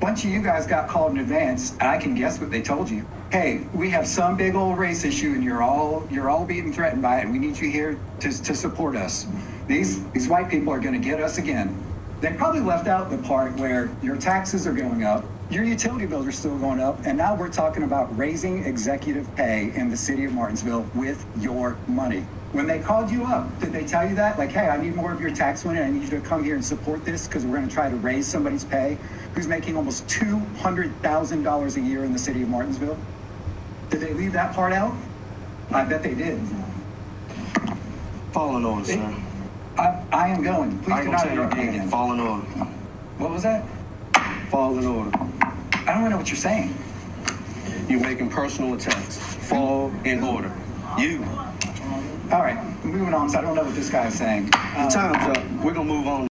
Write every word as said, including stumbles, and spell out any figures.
bunch of you guys got called in advance, and I can guess what they told you. Hey, we have some big old race issue, and you're all you're all being threatened by it, and we need you here to, to support us. These these white people are going to get us again. They probably left out the part where your taxes are going up, your utility bills are still going up, and now we're talking about raising executive pay in the city of Martinsville with your money. When they called you up, did they tell you that? Like, hey, I need more of your tax money, and I need you to come here and support this because we're going to try to raise somebody's pay who's making almost two hundred thousand dollars a year in the city of Martinsville? Did they leave that part out? I bet they did. Falling on, sir. I, I am going. Please I do ain't not gonna tell you interrupt me again. again. Falling on. What was that? Fall in order. I don't know what you're saying. You're making personal attacks. Fall in order. You. All right, moving on, so I don't know what this guy is saying. The Um, time's up. We're gonna move on.